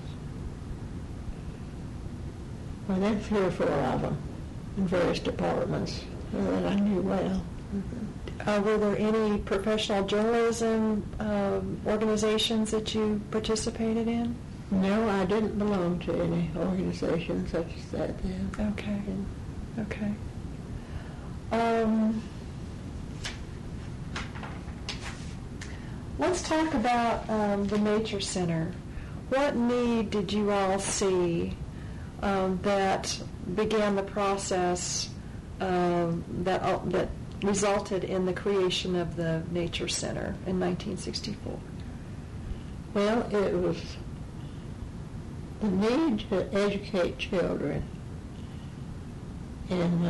Well, there were 3 or 4 of them in various departments that I knew well. Were there any professional journalism organizations that you participated in? No, I didn't belong to any organization such as that then. Okay. Okay. Let's talk about the Nature Center. What need did you all see that began the process that resulted in the creation of the Nature Center in 1964? Well, it was the need to educate children in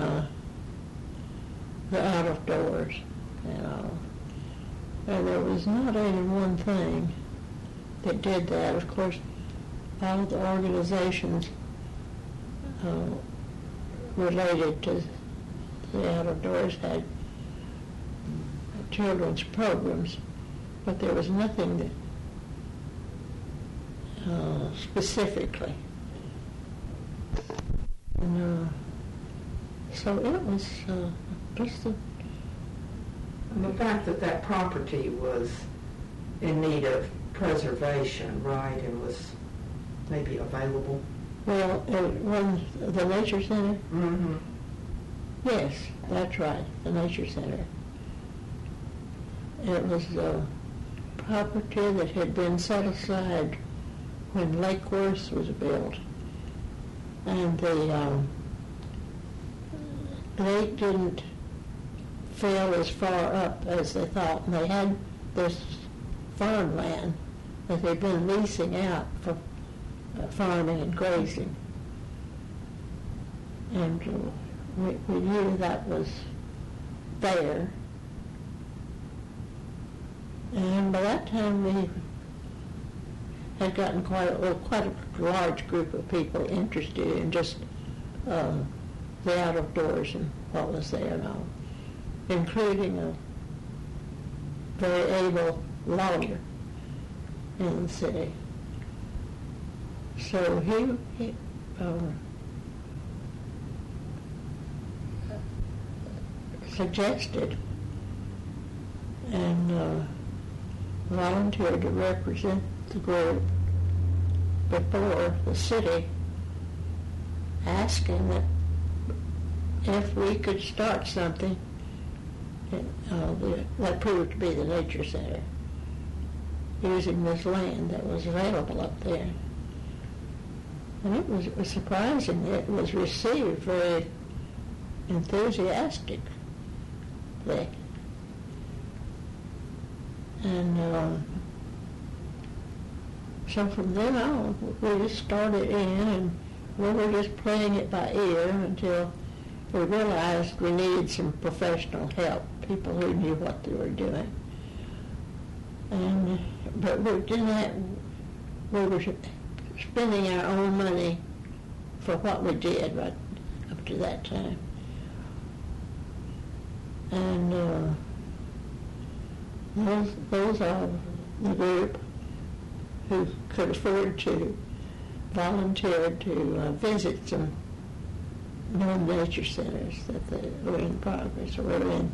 the out of doors and all. And there was not any one thing that did that. Of course, all of the organizations related to the out of doors had children's programs, but there was nothing that specifically. And, so it was just And the fact that that property was in need of preservation, right, and was maybe available. well, it was the Nature Center. Mm-hmm. Yes, that's right, the Nature Center. It was a property that had been set aside when Lake Worth was built, and the lake didn't fill as far up as they thought, and they had this farmland that they'd been leasing out for farming and grazing, and we knew that was there. And by that time we had gotten quite a large group of people interested in just the out of doors and what was there and all, including a very able lawyer in the city. So he suggested and volunteered to represent the group before the city, asking that if we could start something that proved to be the Nature Center, using this land that was available up there. And it was surprising. It was received very enthusiastically. And so from then on, we just started in, and we were just playing it by ear until we realized we needed some professional help, people who knew what they were doing. And but we didn't have, we were spending our own money for what we did right up to that time. And those are the group who could afford to volunteer to visit some known nature centers that they were in progress or were in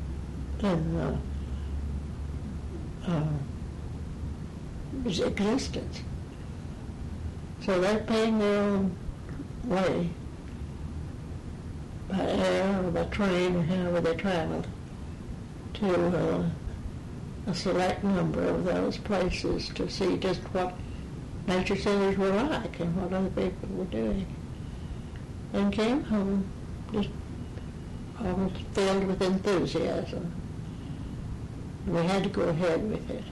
existence. So they're paying their own way by air or by train or however they traveled to a select number of those places to see just what nature centers were like and what other people were doing. And came home just almost filled with enthusiasm. We had to go ahead with it.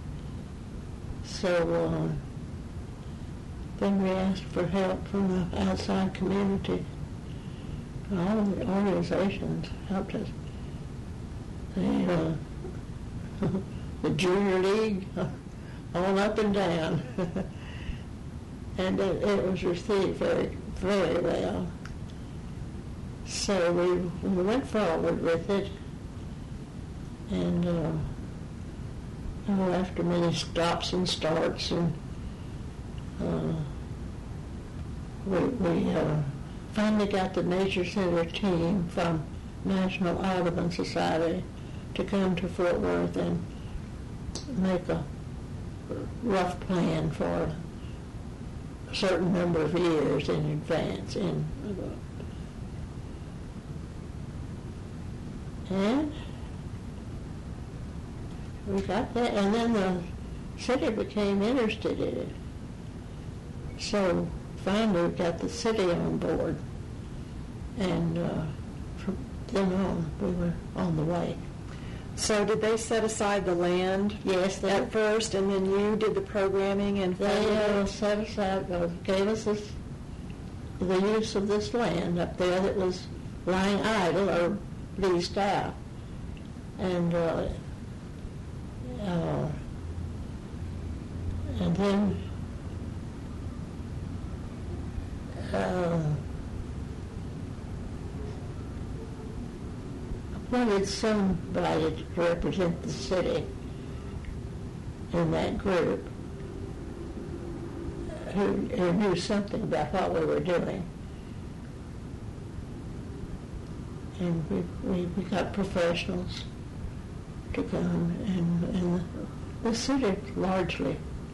So then we asked for help from the outside community. All the organizations helped us. The Junior League, all up and down. And it was received very, very well. So we went forward with it, and after many stops and starts, and we finally got the Nature Center team from National Audubon Society to come to Fort Worth and make a rough plan for a certain number of years in advance. And we got that, and then the city became interested in it. So finally we got the city on board, and from then on we were on the way. So did they set aside the land Yes, they at first, and then you did the programming and funded They it? set aside, gave us the use of this land up there that was lying idle or leased out. And then appointed somebody to represent the city in that group who knew something about what we were doing. And we got professionals to come, and the city largely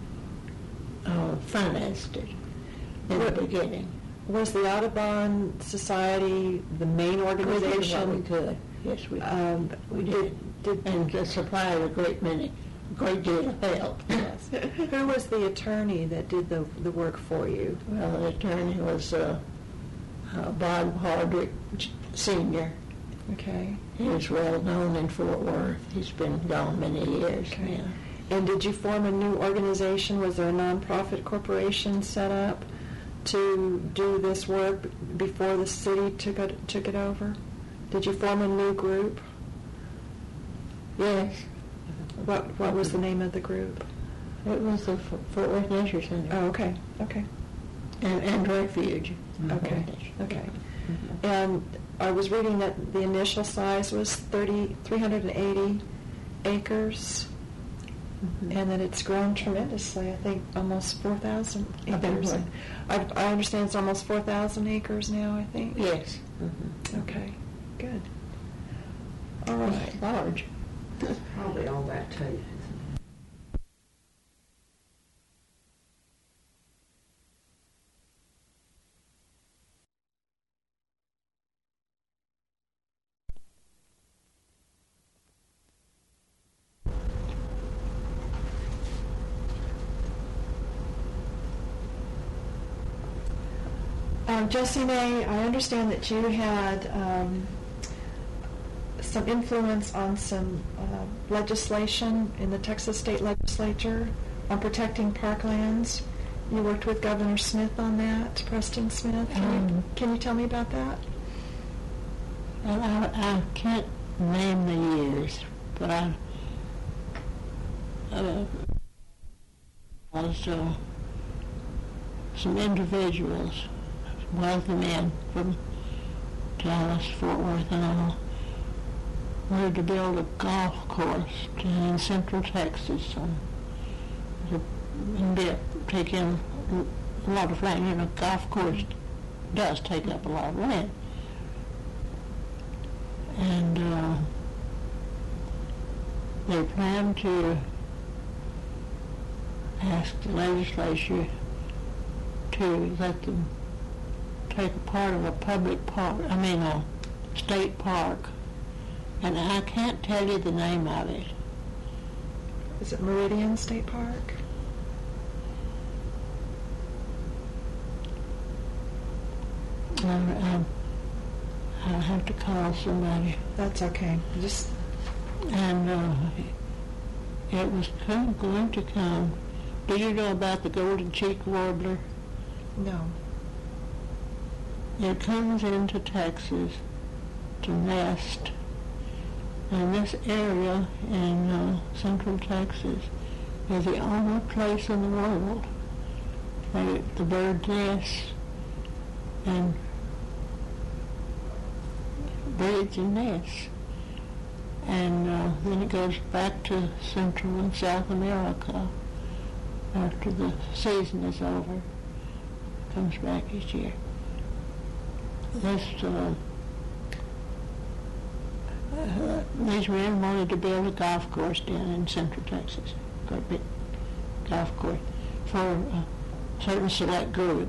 financed it in the beginning. Was the Audubon Society the main We did organization? what we could. Yes, we did. Did And supplied a great deal of help. yes. Who was the attorney that did the work for you? Well, the attorney was Bob Hardwick Sr. Okay. He was well known in Fort Worth. He's been gone many years Okay. now. And did you form a new organization? Was there a nonprofit corporation set up to do this work before the city took it over? Did you form a new group? Yes, What was the name of the group? it was the Fort Worth Nature Center Oh, okay. and Refuge. Okay. Okay. And I was reading that the initial size was 380 acres, and that it's grown tremendously. I think almost 4,000 I think acres. so. I understand it's almost 4,000 acres now, I think. Yes. Okay, good. All right. It's large. Probably all that too. Jessie Mae, I understand that you had some influence on some legislation in the Texas State Legislature on protecting parklands. You worked with Governor Smith on that, Preston Smith. Can you tell me about that? Well, I can't name the years, but I was some individuals, wealthy men from Dallas, Fort Worth, and all, wanted to build a golf course in central Texas, and take in a lot of land. You know, golf course does take up a lot of land. And they planned to ask the legislature to let them take a part of a public park, state park, and I can't tell you the name of it. Is it Meridian State Park? I'll have to call somebody. That's okay. Just And it was going to come. Do you know about the golden cheek warbler? no. It comes into Texas to nest. And this area in central Texas is the only place in the world that the bird nests and breeds and nests. And then it goes back to Central and South America after the season is over. Comes back each year. These men wanted to build a golf course down in Central Texas, a big golf course for a certain select group.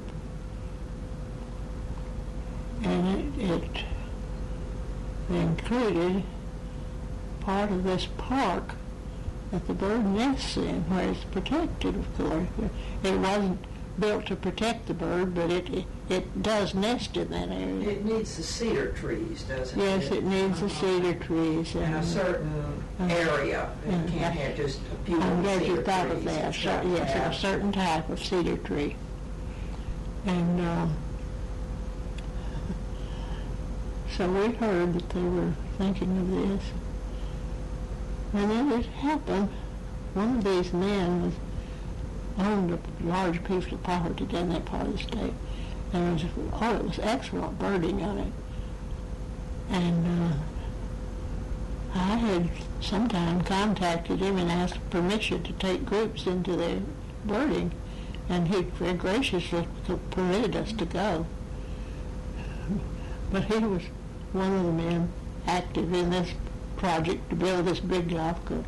And it included part of this park that the bird nests in, where it's protected, of course. It wasn't built to protect the bird, but it does nest in that area. It needs the cedar trees, doesn't it? Yes, it needs the cedar trees. In a certain area. It can't have just a few I'm glad cedar you thought of trees. that. It's got to Yes, have- a certain type of cedar tree. And so we heard that they were thinking of this. And then it happened. One of these men owned a large piece of property down that part of the state. And it was excellent birding on it. And I had sometime contacted him and asked permission to take groups into their birding, and he very graciously permitted us to go. But he was one of the men active in this project to build this big golf course.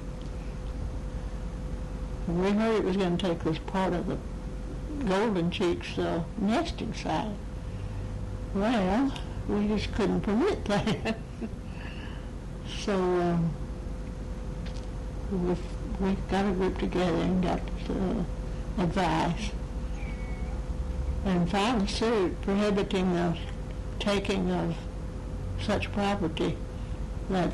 And we heard it was going to take this part of the golden cheek's nesting site. Well, we just couldn't permit that. So we got a group together and got advice, and filed a suit prohibiting the taking of such property that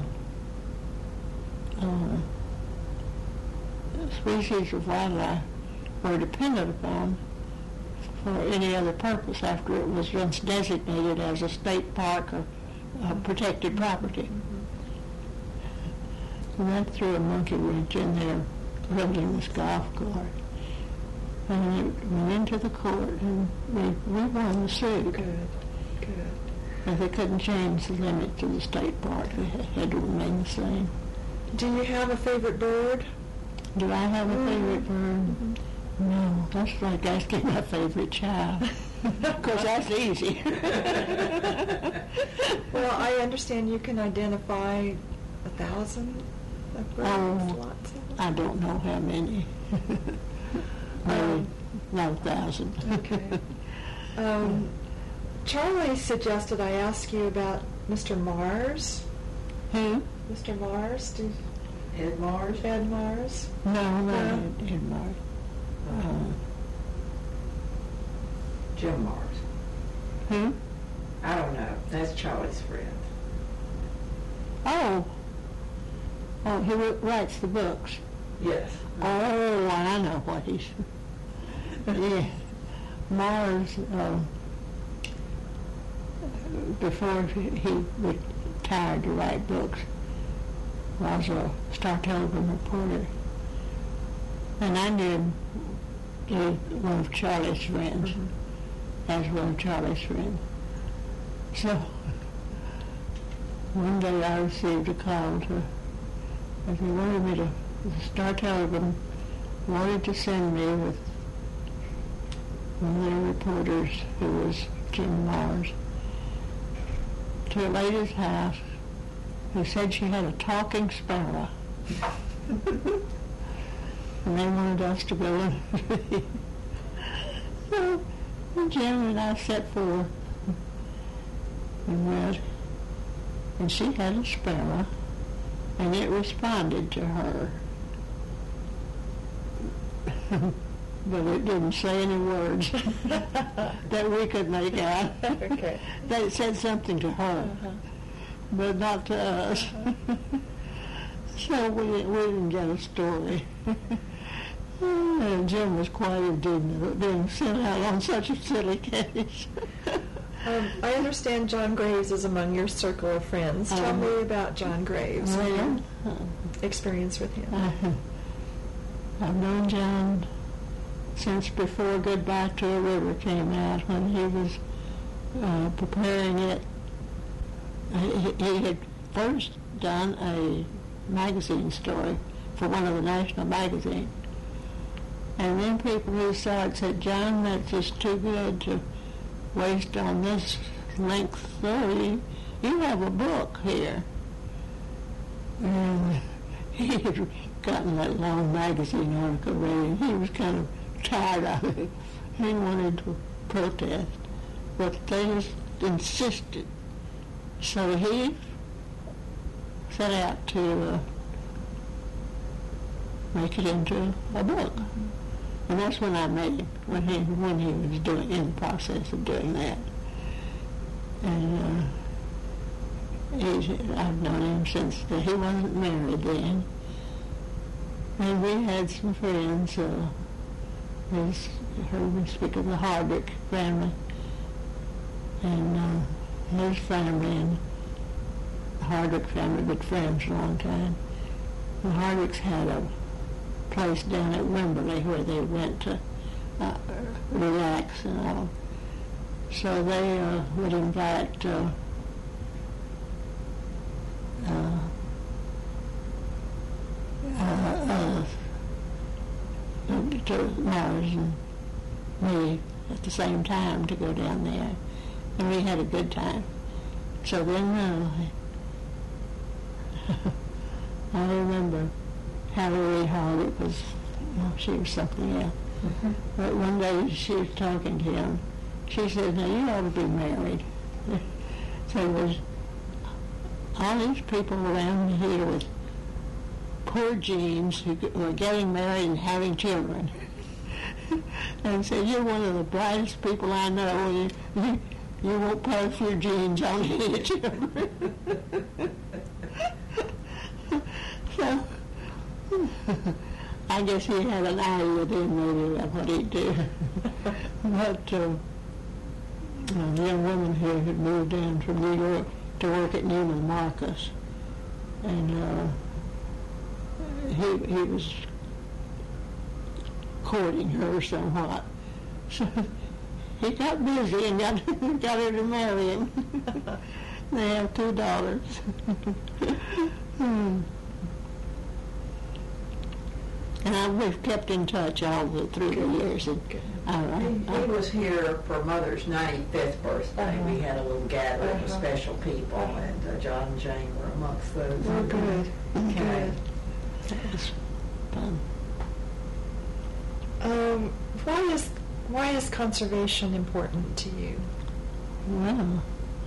species of wildlife were dependent upon for any other purpose after it was once designated as a state park or protected property. And that threw a monkey wrench in there building this golf course. And it went into the court, and we won the suit. Good. But they couldn't change the limits of the state park. They had to remain the same. Do you have a favorite bird? Do I have a favorite bird? No, that's like asking my favorite child. Because that's easy. Well, I understand you can identify 1,000 of birds. Oh, Lots of them. I don't know how many. Maybe not 1,000. Okay. Charlie suggested I ask you about Mr. Mars. Who? Mr. Mars? Ed Mars? Ed Mars? No, not No. Ed Mars. Jim Mars. Who? I don't know. That's Charlie's friend. Oh, he writes the books. Yes. Oh, I know what he's... Yeah. Mars, before he retired to write books, was a Star Telegram reporter. And I knew him as one of Charlie's friends, So, one day I received a call that they wanted me to, the Star Telegram wanted to send me with one of their reporters, who was Jim Mars, to a lady's house who said she had a talking sparrow. And they wanted us to go and see. So Jim and I set forth and went. and she had a sparrow, and it responded to her. But it didn't say any words that we could make out. Okay. That it said something to her, but not to us. So we didn't get a story. And Jim was quite indignant at being sent out on such a silly case. I understand John Graves is among your circle of friends. Tell me about John Graves. Well, Experience with him. I've known John since before Goodbye to a River came out, when he was preparing it. He had first done a magazine story for one of the national magazines. And then people who saw it said, John, that's just too good to waste on this length story. You have a book here. And he had gotten that long magazine article ready, and he was kind of tired of it. He wanted to protest, but they just insisted. So he set out to make it into a book. And that's when I met him, when he was in the process of doing that. And I've known him since he wasn't married then. And we had some friends. Heard me speak of the Hardwick family, and his family and the Hardwick family been friends a long time. The Hardwicks had a place down at Wimberley where they went to relax and all. So they would invite to Mars and me at the same time to go down there, and we had a good time. So then I remember Hallie Hardwick was, she was something else. Mm-hmm. But one day she was talking to him. She said, now you ought to be married. So there's all these people around here with poor genes who are getting married and having children. And said, you're one of the brightest people I know. You won't pass your genes on any children. So I guess he had an eye within maybe of what he'd do. But a young woman here had moved in from New York to work at Neiman Marcus, and he was courting her somewhat. So he got busy and got her to marry him. They have 2 daughters. And we've kept in touch all through the years. And he was here for Mother's 95th birthday. We had a little gathering of special people, and John and Jane were amongst those. Oh, good. Okay. That was fun. Why is conservation important to you? Well,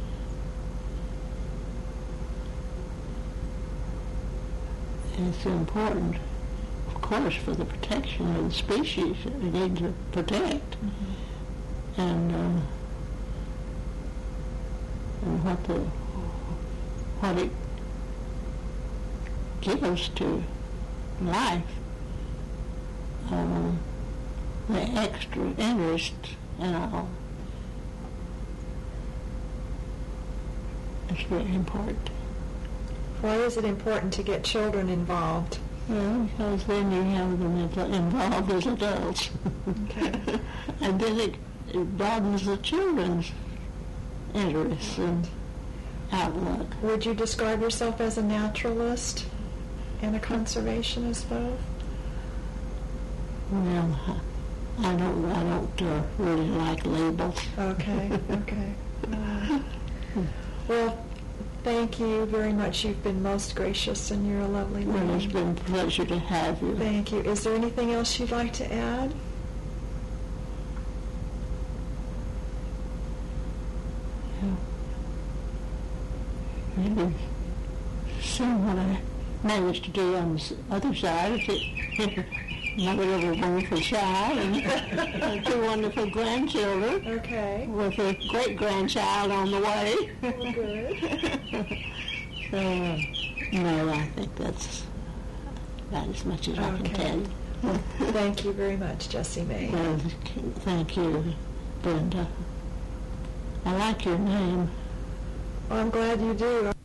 it's important, of course, for the protection of the species that we need to protect, mm-hmm. and what it gives to life, the extra interest and all. It's very important. Why is it important to get children involved? Well, because then you have them involved as adults. Okay. And then it broadens the children's interests and outlook. Would you describe yourself as a naturalist and a conservationist both? Well, I don't really like labels. Okay. Well, thank you very much. You've been most gracious, and you're a lovely lady. Well, it's been a pleasure to have you. Thank you. Is there anything else you'd like to add? maybe soon what I managed to do on the other side is to another little wonderful child and two wonderful grandchildren Okay. with a great-grandchild on the way. Well, good. So, no, I think that's about as much as I can Okay. tell you. Thank you very much, Jessie Mae. Well, thank you, Brenda. I like your name. Well, I'm glad you do.